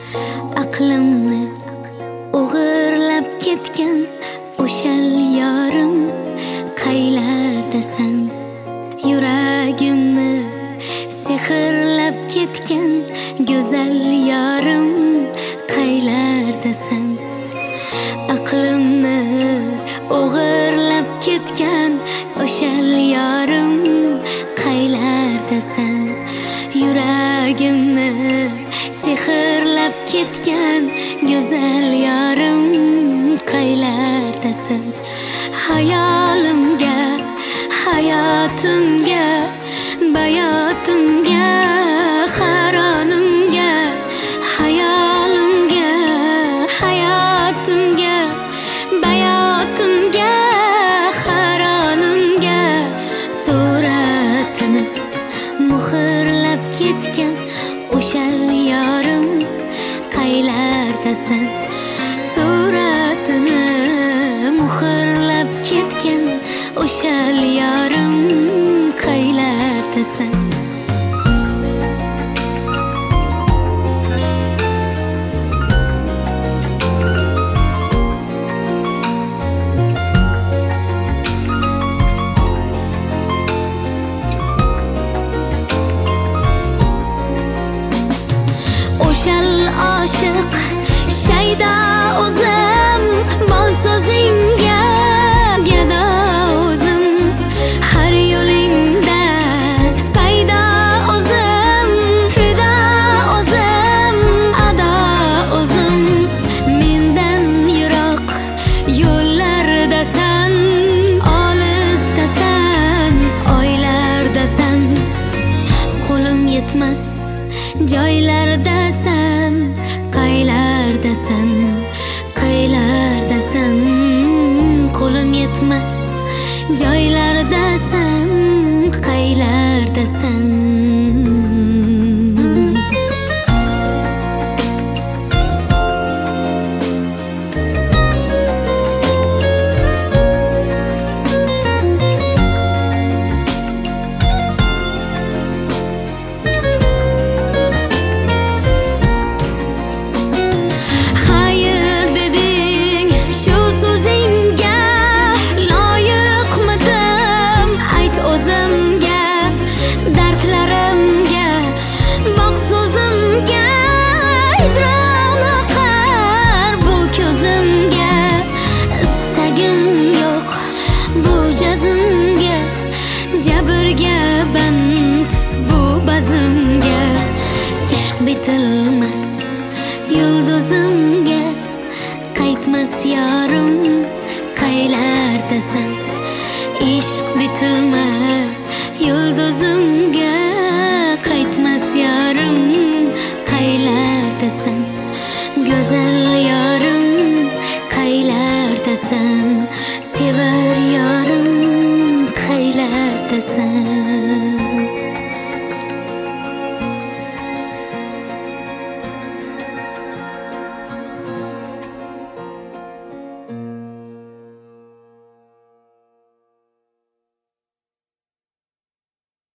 aqlimni o'g'irlab ketgan o'shal yorim qaylardasan? Yuragimni sehrlab ketgan go'zal yorim qaylardasan? Aqlimni o'g'irlab ketgan o'shal yorim qaylardasan? Yuragimni sehrlab ketgan go'zal yorim qaylardasan? Hayolimga, hayotimga, bayotimga, haronimga, hayolimga, hayotimga, bayotimga, haronimga suratini muhrlab ketgan o'shal yorim qaylardasan? Suratini muhrlab ketgan o'shal yorim qaylardasan? O'shal oshiq shayda o'zim bol so'zingga gado o'zim, har yo'lingda paydo o'zim, fida o'zim, ado o'zim. Mendan yiroq yo'llardasan, olisdasan, oylardasan, qo'lim yetmas joylardasan, qaylardasan, qaylardasan, qo'lim yetmas joylardasan, qaylardasan.